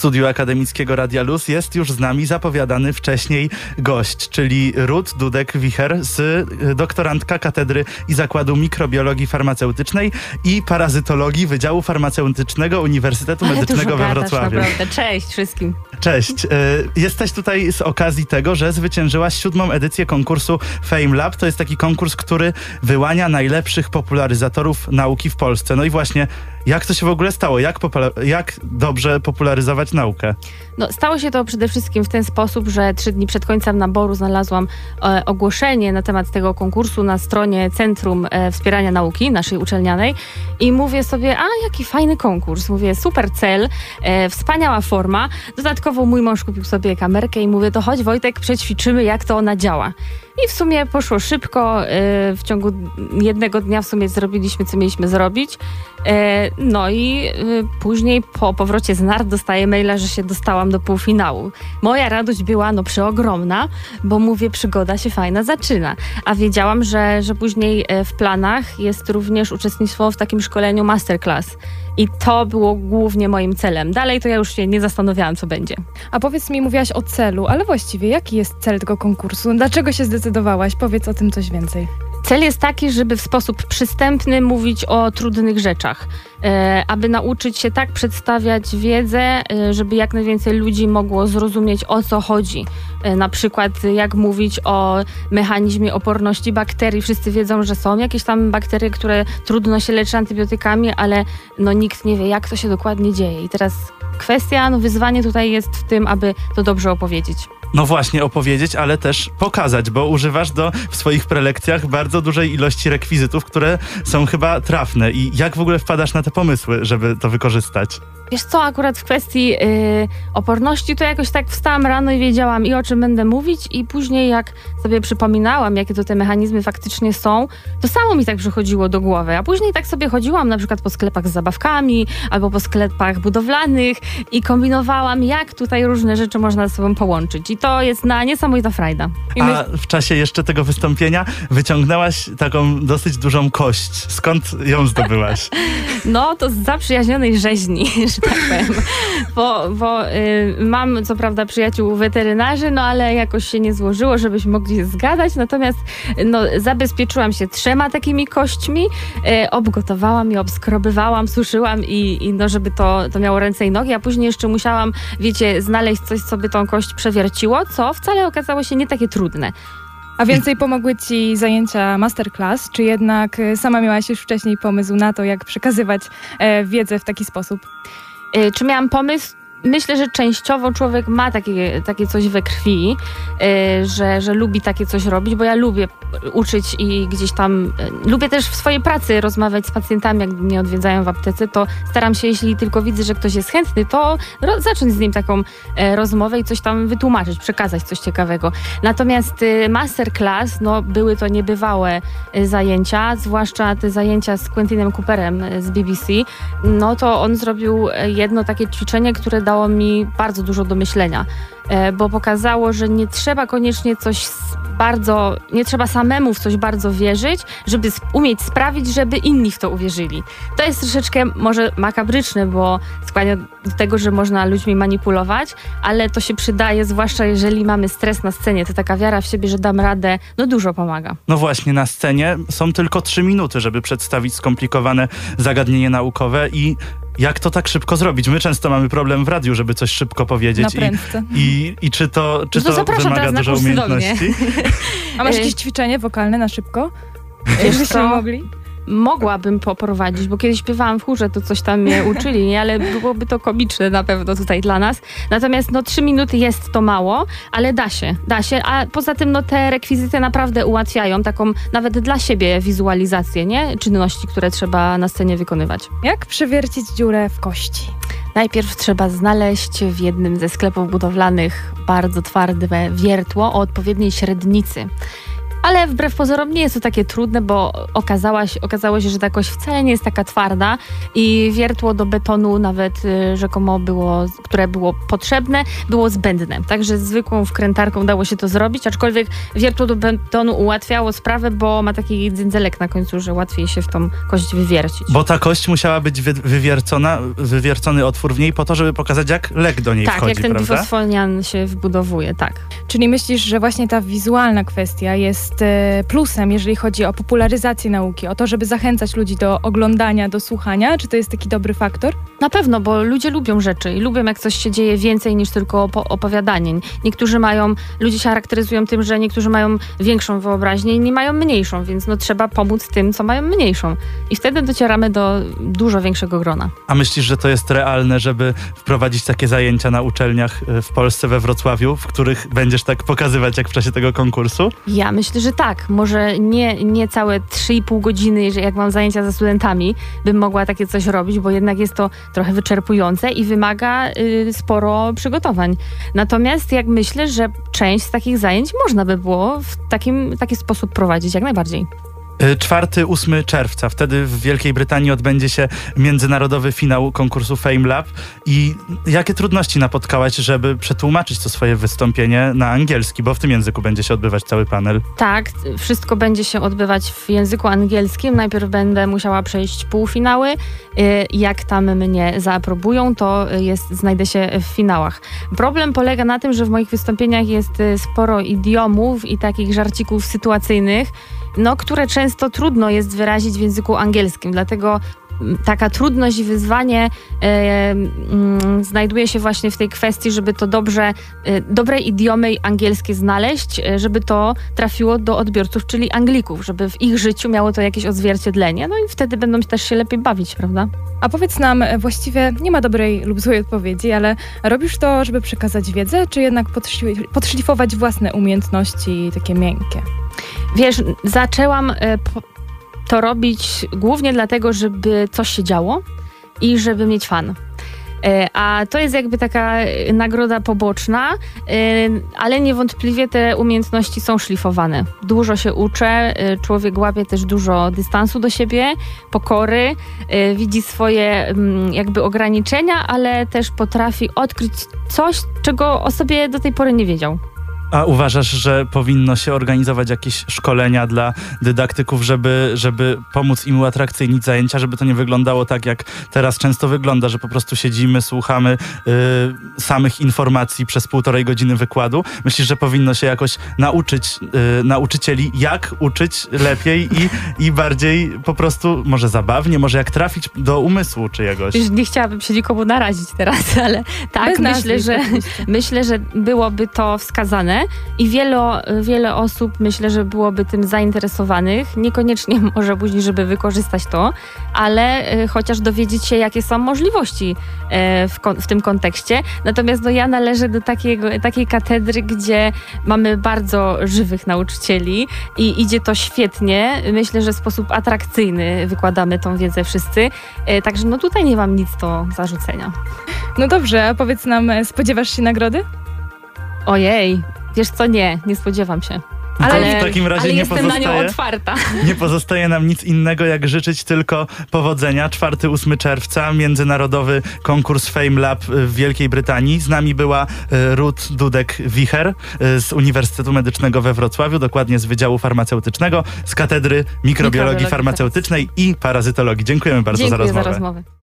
studiu akademickiego Radia Luz jest już z nami zapowiadany wcześniej gość, czyli Ruth Dudek-Wicher, doktorantka Katedry i Zakładu Mikrobiologii Farmaceutycznej i Parazytologii Wydziału Farmaceutycznego Uniwersytetu Medycznego we Wrocławiu. Naprawdę. Cześć wszystkim. Cześć. Jesteś tutaj z okazji tego, że zwyciężyłaś 7. edycję konkursu Fame Lab. To jest taki konkurs, który wyłania najlepszych popularyzatorów nauki w Polsce. No i właśnie, jak to się w ogóle stało? Jak dobrze popularyzować naukę? No, stało się to przede wszystkim w ten sposób, że 3 dni przed końcem naboru znalazłam ogłoszenie na temat tego konkursu na stronie Centrum Wspierania Nauki, naszej uczelnianej, i mówię sobie, jaki fajny konkurs. Mówię, super cel, wspaniała forma. Dodatkowo mój mąż kupił sobie kamerkę i mówię, to chodź Wojtek, przećwiczymy, jak to ona działa. I w sumie poszło szybko, w ciągu jednego dnia w sumie zrobiliśmy, co mieliśmy zrobić. No i później po powrocie z nart dostaję maila, że się dostałam do półfinału. Moja radość była przeogromna, bo mówię, przygoda się fajna zaczyna. A wiedziałam, że później w planach jest również uczestnictwo w takim szkoleniu masterclass. I to było głównie moim celem. Dalej to ja już się nie zastanawiałam, co będzie. A powiedz mi, mówiłaś o celu, ale właściwie jaki jest cel tego konkursu? Dlaczego się zdecydowałaś? Powiedz o tym coś więcej. Cel jest taki, żeby w sposób przystępny mówić o trudnych rzeczach, aby nauczyć się tak przedstawiać wiedzę, żeby jak najwięcej ludzi mogło zrozumieć, o co chodzi. Na przykład jak mówić o mechanizmie oporności bakterii. Wszyscy wiedzą, że są jakieś tam bakterie, które trudno się leczy antybiotykami, ale nikt nie wie, jak to się dokładnie dzieje. I teraz kwestia, wyzwanie tutaj jest w tym, aby to dobrze opowiedzieć. No właśnie, opowiedzieć, ale też pokazać, bo używasz w swoich prelekcjach bardzo dużej ilości rekwizytów, które są chyba trafne. I jak w ogóle wpadasz na te pomysły, żeby to wykorzystać? Wiesz co, akurat w kwestii oporności to jakoś tak wstałam rano i wiedziałam i o czym będę mówić, i później jak sobie przypominałam, jakie to te mechanizmy faktycznie są, to samo mi tak przychodziło do głowy. A później tak sobie chodziłam na przykład po sklepach z zabawkami albo po sklepach budowlanych i kombinowałam, jak tutaj różne rzeczy można ze sobą połączyć. I to jest niesamowita frajda. A w czasie jeszcze tego wystąpienia wyciągnęłaś taką dosyć dużą kość. Skąd ją zdobyłaś? No, to z zaprzyjaźnionej rzeźni, że tak powiem. Bo mam co prawda przyjaciół weterynarzy, ale jakoś się nie złożyło, żebyśmy mogli się zgadać. Natomiast zabezpieczyłam się 3 takimi kośćmi, obgotowałam je, obskrobywałam, suszyłam i żeby to miało ręce i nogi, a później jeszcze musiałam, znaleźć coś, co by tą kość przewierciło, co wcale okazało się nie takie trudne. A więcej pomogły ci zajęcia masterclass, czy jednak sama miałaś już wcześniej pomysł na to, jak przekazywać wiedzę w taki sposób? Czy miałam pomysł? Myślę, że częściowo człowiek ma takie coś we krwi, że lubi takie coś robić, bo ja lubię uczyć i gdzieś tam lubię też w swojej pracy rozmawiać z pacjentami, jak mnie odwiedzają w aptece, to staram się, jeśli tylko widzę, że ktoś jest chętny, to zacząć z nim taką rozmowę i coś tam wytłumaczyć, przekazać coś ciekawego. Natomiast masterclass, były to niebywałe zajęcia, zwłaszcza te zajęcia z Quentinem Cooperem z BBC, to on zrobił jedno takie ćwiczenie, które dało mi bardzo dużo do myślenia, bo pokazało, że nie trzeba koniecznie nie trzeba samemu w coś bardzo wierzyć, żeby umieć sprawić, żeby inni w to uwierzyli. To jest troszeczkę może makabryczne, bo skłania do tego, że można ludźmi manipulować, ale to się przydaje, zwłaszcza jeżeli mamy stres na scenie. To taka wiara w siebie, że dam radę, dużo pomaga. No właśnie, na scenie są tylko 3 minuty, żeby przedstawić skomplikowane zagadnienie naukowe i jak to tak szybko zrobić? My często mamy problem w radiu, żeby coś szybko powiedzieć. Na prędce. I czy to wymaga dużo umiejętności? A masz jakieś ćwiczenie wokalne na szybko? Jakbyśmy mogli? Mogłabym poprowadzić, bo kiedyś śpiewałam w chórze, to coś tam mnie uczyli, ale byłoby to komiczne na pewno tutaj dla nas. Natomiast 3 minuty jest to mało, ale da się. A poza tym te rekwizyty naprawdę ułatwiają taką nawet dla siebie wizualizację, czynności, które trzeba na scenie wykonywać. Jak przewiercić dziurę w kości? Najpierw trzeba znaleźć w jednym ze sklepów budowlanych bardzo twarde wiertło o odpowiedniej średnicy. ale wbrew pozorom nie jest to takie trudne, bo okazało się, że ta kość wcale nie jest taka twarda i wiertło do betonu nawet rzekomo które było potrzebne, było zbędne. Także zwykłą wkrętarką dało się to zrobić, aczkolwiek wiertło do betonu ułatwiało sprawę, bo ma taki dzędzelek na końcu, że łatwiej się w tą kość wywiercić. Bo ta kość musiała być wywiercony otwór w niej po to, żeby pokazać, jak lek do niej wchodzi, tak, jak ten prawda? bifosfonian się wbudowuje, tak. Czyli myślisz, że właśnie ta wizualna kwestia jest plusem, jeżeli chodzi o popularyzację nauki, o to, żeby zachęcać ludzi do oglądania, do słuchania? Czy to jest taki dobry faktor? Na pewno, bo ludzie lubią rzeczy i lubią, jak coś się dzieje więcej niż tylko opowiadanie. Ludzie się charakteryzują tym, że niektórzy mają większą wyobraźnię, inni mają mniejszą, więc trzeba pomóc tym, co mają mniejszą. I wtedy docieramy do dużo większego grona. A myślisz, że to jest realne, żeby wprowadzić takie zajęcia na uczelniach w Polsce, we Wrocławiu, w których będziesz tak pokazywać, jak w czasie tego konkursu? Ja myślę, że tak. Może nie całe 3,5 godziny, jak mam zajęcia ze studentami, bym mogła takie coś robić, bo jednak jest to trochę wyczerpujące i wymaga sporo przygotowań. Natomiast myślę, że część z takich zajęć można by było w taki sposób prowadzić, jak najbardziej. 4-8 czerwca. Wtedy w Wielkiej Brytanii odbędzie się międzynarodowy finał konkursu Fame Lab. I jakie trudności napotkałaś, żeby przetłumaczyć to swoje wystąpienie na angielski, bo w tym języku będzie się odbywać cały panel? Tak, wszystko będzie się odbywać w języku angielskim. Najpierw będę musiała przejść półfinały. Jak tam mnie zaaprobują, to znajdę się w finałach. Problem polega na tym, że w moich wystąpieniach jest sporo idiomów i takich żarcików sytuacyjnych, które często trudno jest wyrazić w języku angielskim. Dlatego taka trudność i wyzwanie znajduje się właśnie w tej kwestii, żeby to dobre idiomy angielskie znaleźć, żeby to trafiło do odbiorców, czyli Anglików, żeby w ich życiu miało to jakieś odzwierciedlenie. No i wtedy będą też się lepiej bawić, prawda? A powiedz nam, właściwie nie ma dobrej lub złej odpowiedzi, ale robisz to, żeby przekazać wiedzę, czy jednak podszlifować własne umiejętności takie miękkie? Wiesz, zaczęłam to robić głównie dlatego, żeby coś się działo i żeby mieć fan. A to jest taka nagroda poboczna, ale niewątpliwie te umiejętności są szlifowane. Dużo się uczę, człowiek łapie też dużo dystansu do siebie, pokory, widzi swoje ograniczenia, ale też potrafi odkryć coś, czego o sobie do tej pory nie wiedział. A uważasz, że powinno się organizować jakieś szkolenia dla dydaktyków, żeby pomóc im uatrakcyjnić zajęcia, żeby to nie wyglądało tak, jak teraz często wygląda, że po prostu siedzimy, słuchamy samych informacji przez 1,5 godziny wykładu? Myślisz, że powinno się jakoś nauczyć nauczycieli, jak uczyć lepiej i bardziej po prostu, może zabawnie, może jak trafić do umysłu czyjegoś? Już nie chciałabym się nikomu narazić teraz, ale tak, myślę, że byłoby to wskazane. I wiele osób, myślę, że byłoby tym zainteresowanych. Niekoniecznie może później, żeby wykorzystać to, ale chociaż dowiedzieć się, jakie są możliwości w tym kontekście. Natomiast ja należę do takiej katedry, gdzie mamy bardzo żywych nauczycieli i idzie to świetnie. Myślę, że w sposób atrakcyjny wykładamy tą wiedzę wszyscy. Także tutaj nie mam nic do zarzucenia. No dobrze, a powiedz nam, spodziewasz się nagrody? Ojej, wiesz co, nie spodziewam się. Ale w takim razie ale jestem na nią otwarta. Nie pozostaje nam nic innego, jak życzyć tylko powodzenia. 4-8 czerwca, międzynarodowy konkurs Fame Lab w Wielkiej Brytanii. Z nami była Ruth Dudek-Wicher z Uniwersytetu Medycznego we Wrocławiu, dokładnie z Wydziału Farmaceutycznego, z Katedry Mikrobiologii Farmaceutycznej i Parazytologii. Dziękujemy bardzo za rozmowę.